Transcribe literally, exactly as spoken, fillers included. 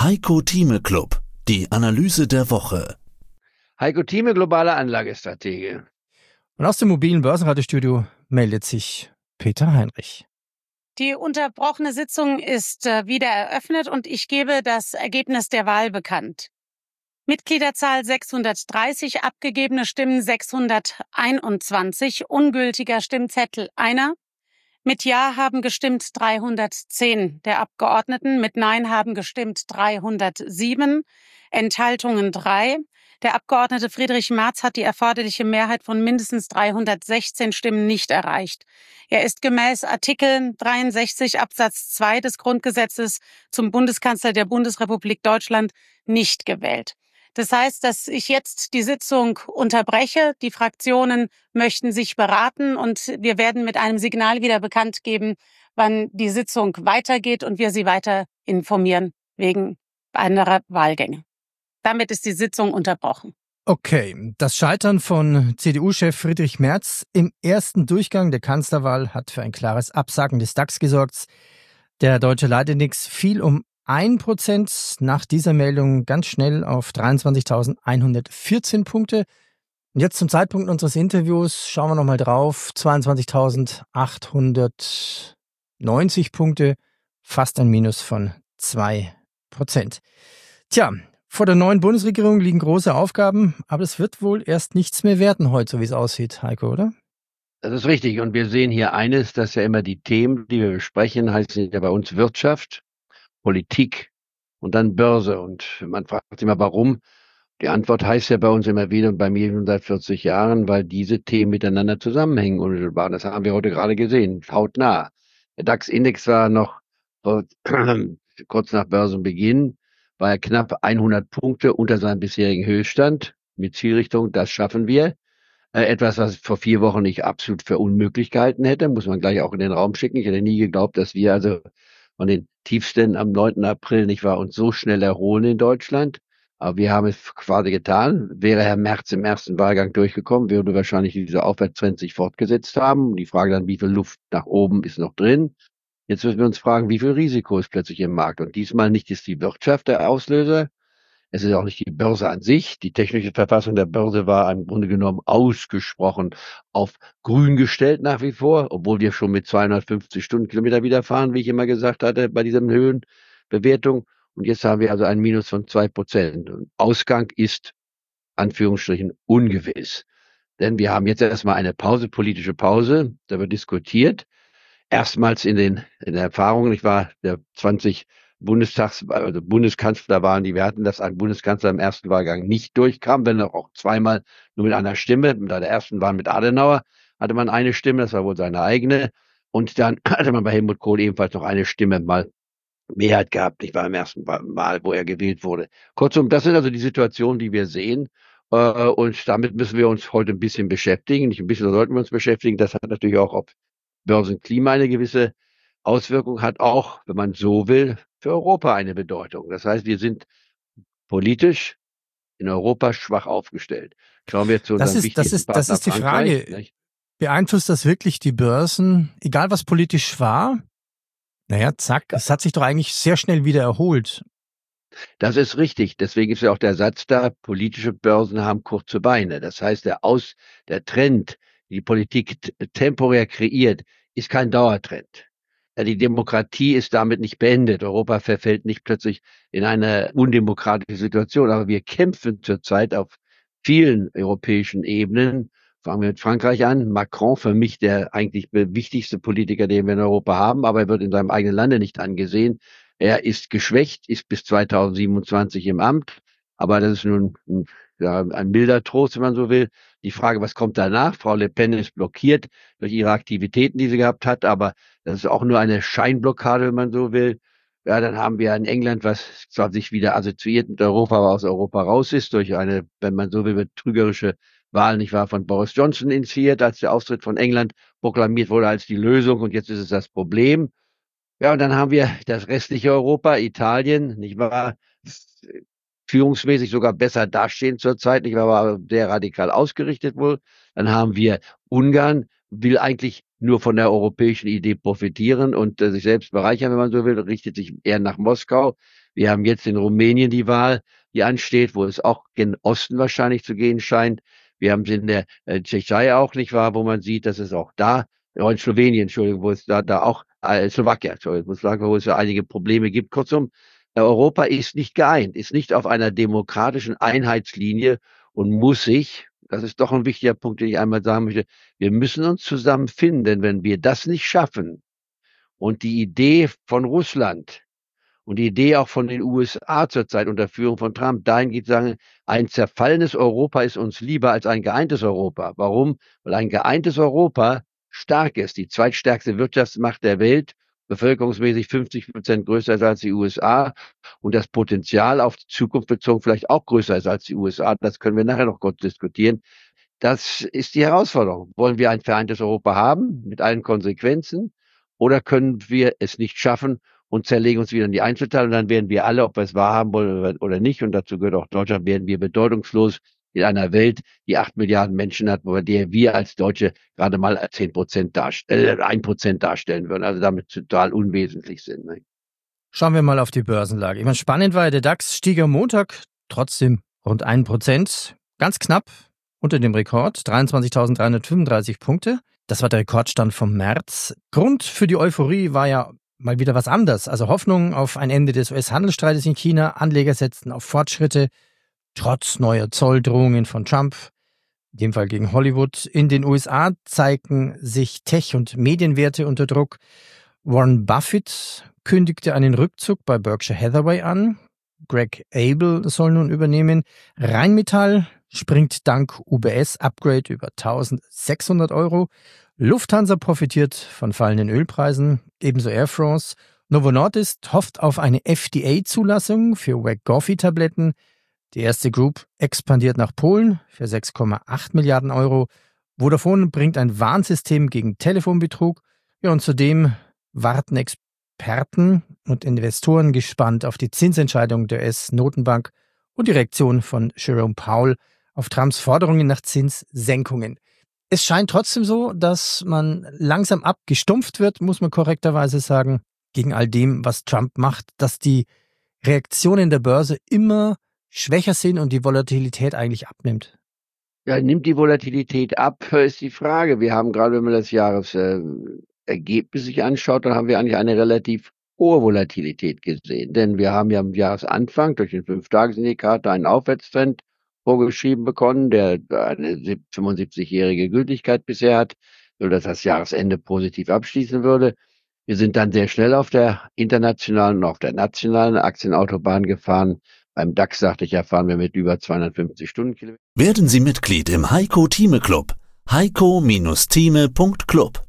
Heiko Thieme Club, die Analyse der Woche. Heiko Thieme, globale Anlagestratege. Und aus dem mobilen Börsenradiostudio meldet sich Peter Heinrich. Die unterbrochene Sitzung ist wieder eröffnet und ich gebe das Ergebnis der Wahl bekannt. Mitgliederzahl sechshundertdreißig, abgegebene Stimmen sechshunderteinundzwanzig, ungültiger Stimmzettel einer. Mit Ja haben gestimmt dreihundertzehn der Abgeordneten, mit Nein haben gestimmt dreihundertsieben, Enthaltungen drei. Der Abgeordnete Friedrich Merz hat die erforderliche Mehrheit von mindestens dreihundertsechzehn Stimmen nicht erreicht. Er ist gemäß Artikel dreiundsechzig Absatz zwei des Grundgesetzes zum Bundeskanzler der Bundesrepublik Deutschland nicht gewählt. Das heißt, dass ich jetzt die Sitzung unterbreche. Die Fraktionen möchten sich beraten und wir werden mit einem Signal wieder bekannt geben, wann die Sitzung weitergeht und wir Sie weiter informieren wegen anderer Wahlgänge. Damit ist die Sitzung unterbrochen. Okay, das Scheitern von C D U-Chef Friedrich Merz im ersten Durchgang der Kanzlerwahl hat für ein klares Absagen des DAX gesorgt. Der deutsche Leitindex fiel um ein Prozent nach dieser Meldung ganz schnell auf dreiundzwanzigtausendeinhundertvierzehn Punkte. Und jetzt zum Zeitpunkt unseres Interviews schauen wir nochmal drauf. zweiundzwanzigtausendachthundertneunzig Punkte, fast ein Minus von zwei Prozent. Tja, vor der neuen Bundesregierung liegen große Aufgaben, aber es wird wohl erst nichts mehr werden heute, so wie es aussieht, Heiko, oder? Das ist richtig. Und wir sehen hier eines, dass ja immer die Themen, die wir besprechen, heißen ja bei uns Wirtschaft, Politik und dann Börse. Und man fragt sich immer, warum? Die Antwort heißt ja bei uns immer wieder und bei mir schon seit vierzig Jahren, weil diese Themen miteinander zusammenhängen unmittelbar. Das haben wir heute gerade gesehen, hautnah. Der DAX-Index war noch äh, kurz nach Börsenbeginn, war er knapp hundert Punkte unter seinem bisherigen Höchststand mit Zielrichtung, das schaffen wir. Äh, etwas, was ich vor vier Wochen nicht absolut für unmöglich gehalten hätte, muss man gleich auch in den Raum schicken. Ich hätte nie geglaubt, dass wir also von den Tiefständen am neunten April nicht wahr uns so schnell erholen in Deutschland. Aber wir haben es quasi getan. Wäre Herr Merz im ersten Wahlgang durchgekommen, würde wahrscheinlich dieser Aufwärtstrend sich fortgesetzt haben. Die Frage dann, wie viel Luft nach oben ist noch drin? Jetzt müssen wir uns fragen, wie viel Risiko ist plötzlich im Markt? Und diesmal nicht ist die Wirtschaft der Auslöser. Es ist auch nicht die Börse an sich. Die technische Verfassung der Börse war im Grunde genommen ausgesprochen auf grün gestellt nach wie vor, obwohl wir schon mit zweihundertfünfzig Stundenkilometer wieder fahren, wie ich immer gesagt hatte, bei diesen Höhenbewertung. Und jetzt haben wir also ein Minus von zwei Prozent. Ausgang ist, Anführungsstrichen, ungewiss. Denn wir haben jetzt erstmal eine Pause, politische Pause. Da wird diskutiert. Erstmals in den, in der Erfahrung, ich war der zwanzig Bundestags, also Bundeskanzlerwahlen, die wir hatten, dass ein Bundeskanzler im ersten Wahlgang nicht durchkam, wenn auch zweimal nur mit einer Stimme. Bei der ersten Wahl mit Adenauer hatte man eine Stimme, das war wohl seine eigene. Und dann hatte man bei Helmut Kohl ebenfalls noch eine Stimme mal Mehrheit gehabt, nicht wahr, im ersten Mal, wo er gewählt wurde. Kurzum, das sind also die Situationen, die wir sehen. Und damit müssen wir uns heute ein bisschen beschäftigen. Nicht ein bisschen, da sollten wir uns beschäftigen. Das hat natürlich auch auf Börsenklima eine gewisse Auswirkung, hat auch, wenn man so will, für Europa eine Bedeutung. Das heißt, wir sind politisch in Europa schwach aufgestellt. Schauen wir zu unseren das ist, wichtigsten das ist, Partner das ist die Frankreich, Frage. nicht? Beeinflusst das wirklich die Börsen, egal was politisch war? Naja, zack, es hat sich doch eigentlich sehr schnell wieder erholt. Das ist richtig. Deswegen ist ja auch der Satz da, politische Börsen haben kurze Beine. Das heißt, der Aus, der Trend, die Politik t- temporär kreiert, ist kein Dauertrend. Ja, die Demokratie ist damit nicht beendet. Europa verfällt nicht plötzlich in eine undemokratische Situation. Aber wir kämpfen zurzeit auf vielen europäischen Ebenen. Fangen wir mit Frankreich an. Macron, für mich der eigentlich wichtigste Politiker, den wir in Europa haben, aber er wird in seinem eigenen Lande nicht angesehen. Er ist geschwächt, ist bis zweitausendsiebenundzwanzig im Amt, aber das ist nun ein, ja, ein milder Trost, wenn man so will. Die Frage, was kommt danach? Frau Le Pen ist blockiert durch ihre Aktivitäten, die sie gehabt hat, aber das ist auch nur eine Scheinblockade, wenn man so will. Ja, dann haben wir in England, was zwar sich wieder assoziiert mit Europa, aber aus Europa raus ist, durch eine, wenn man so will, betrügerische Wahl, nicht wahr, von Boris Johnson initiiert, als der Austritt von England proklamiert wurde als die Lösung und jetzt ist es das Problem. Ja, und dann haben wir das restliche Europa, Italien, nicht wahr, führungsmäßig sogar besser dastehen zurzeit, nicht wahr, aber sehr radikal ausgerichtet wohl. Dann haben wir Ungarn, will eigentlich nur von der europäischen Idee profitieren und äh, sich selbst bereichern, wenn man so will, richtet sich eher nach Moskau. Wir haben jetzt in Rumänien die Wahl, die ansteht, wo es auch gen Osten wahrscheinlich zu gehen scheint. Wir haben es in der äh, Tschechei auch, nicht wahr, wo man sieht, dass es auch da, oh, in Slowenien, Entschuldigung, wo es da, da auch, äh, Slowakei, Entschuldigung, wo es ja einige Probleme gibt. Kurzum, Europa ist nicht geeint, ist nicht auf einer demokratischen Einheitslinie und muss sich, das ist doch ein wichtiger Punkt, den ich einmal sagen möchte, wir müssen uns zusammenfinden, denn wenn wir das nicht schaffen und die Idee von Russland und die Idee auch von den U S A zurzeit unter Führung von Trump dahin geht, sagen, ein zerfallenes Europa ist uns lieber als ein geeintes Europa. Warum? Weil ein geeintes Europa stark ist, die zweitstärkste Wirtschaftsmacht der Welt, bevölkerungsmäßig fünfzig Prozent größer ist als die U S A und das Potenzial auf die Zukunft bezogen vielleicht auch größer ist als die U S A. Das können wir nachher noch kurz diskutieren. Das ist die Herausforderung. Wollen wir ein vereintes Europa haben mit allen Konsequenzen oder können wir es nicht schaffen und zerlegen uns wieder in die Einzelteile und dann werden wir alle, ob wir es wahrhaben wollen oder nicht, und dazu gehört auch Deutschland, werden wir bedeutungslos in einer Welt, die acht Milliarden Menschen hat, bei der wir als Deutsche gerade mal zehn Prozent darstellen, äh, ein Prozent darstellen würden, also damit total unwesentlich sind. Ne? Schauen wir mal auf die Börsenlage. Ich meine, spannend war ja, der DAX stieg am Montag trotzdem rund ein Prozent, ganz knapp unter dem Rekord, dreiundzwanzigtausenddreihundertfünfunddreißig Punkte. Das war der Rekordstand vom März. Grund für die Euphorie war ja mal wieder was anderes. Also Hoffnung auf ein Ende des U S-Handelsstreites in China. Anleger setzten auf Fortschritte, trotz neuer Zolldrohungen von Trump, in dem Fall gegen Hollywood. In den U S A zeigten sich Tech- und Medienwerte unter Druck. Warren Buffett kündigte einen Rückzug bei Berkshire Hathaway an. Greg Abel soll nun übernehmen. Rheinmetall springt dank U B S-Upgrade über eintausendsechshundert Euro. Lufthansa profitiert von fallenden Ölpreisen, ebenso Air France. Novo Nordisk hofft auf eine F D A-Zulassung für Wegovy-Tabletten. Die erste Group expandiert nach Polen für sechs Komma acht Milliarden Euro. Vodafone bringt ein Warnsystem gegen Telefonbetrug. Ja, und zudem warten Experten und Investoren gespannt auf die Zinsentscheidung der U S-Notenbank und die Reaktion von Jerome Powell auf Trumps Forderungen nach Zinssenkungen. Es scheint trotzdem so, dass man langsam abgestumpft wird, muss man korrekterweise sagen, gegen all dem, was Trump macht, dass die Reaktionen der Börse immer schwächer sind und die Volatilität eigentlich abnimmt. Ja, nimmt die Volatilität ab, ist die Frage. Wir haben gerade, wenn man das Jahresergebnis sich anschaut, dann haben wir eigentlich eine relativ hohe Volatilität gesehen. Denn wir haben ja am Jahresanfang durch den fünf-Tages-Indikator einen Aufwärtstrend vorgeschrieben bekommen, der eine fünfundsiebzigjährige Gültigkeit bisher hat, sodass das Jahresende positiv abschließen würde. Wir sind dann sehr schnell auf der internationalen und auf der nationalen Aktienautobahn gefahren. Beim DAX, sagte ich ja, fahren wir mit über zweihundertfünfzig Stundenkilometern. Werden Sie Mitglied im Heiko Thieme Club. heiko Bindestrich Thieme Punkt Club